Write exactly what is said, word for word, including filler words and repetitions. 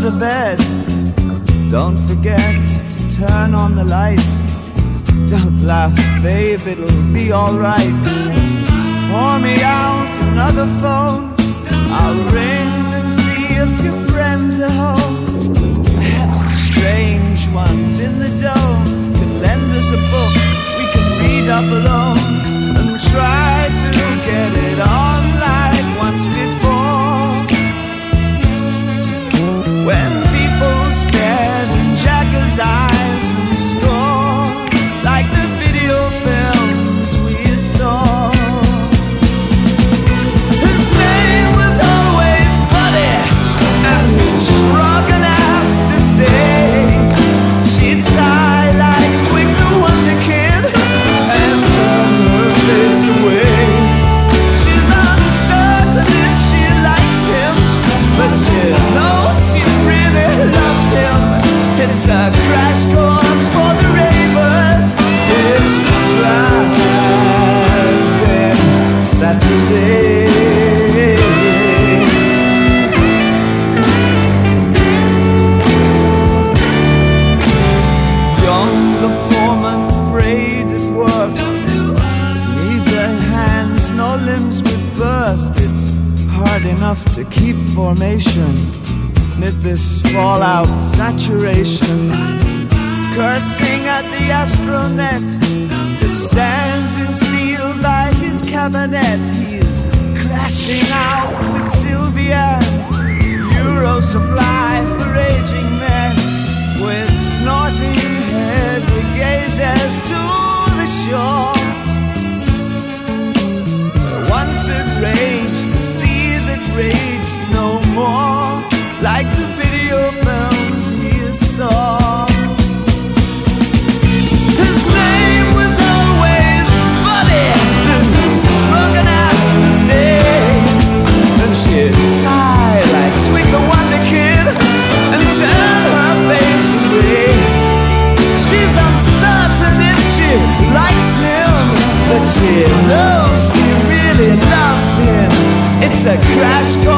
the bed. Don't forget to turn on the light. Don't laugh, babe, it'll be alright. Pour me out another phone. I'll ring and see if your friends are home. Perhaps the strange ones in the dome can lend us a book we can read up alone, and try to get it on like once before. When people stared in Jagger's eyes and scored like the video films we saw. His name was always funny and shrug an ass this day. She'd sigh like Twig the Wonder Kid and turn her face away. She's uncertain if she likes him, but she knows she really loves him. It's a crash course for the ravers. It's a driving Saturday. Young the foreman prayed at work. Neither hands nor limbs would burst. It's hard enough to keep formation amid this fallout saturation. Cursing at the astronet that stands in steel by his cabinet. He's crashing out with Sylvia, Euro supply for aging men. With snorting head he gazes to the shore. Once it raged, the sea that raged no more, like the video films he saw. His name was always Buddy, drunk and ass to this day. And she'd sigh like Twig the Wonder Kid and turn her face away. She's uncertain if she likes him, but she knows she really loves him. It's a crash course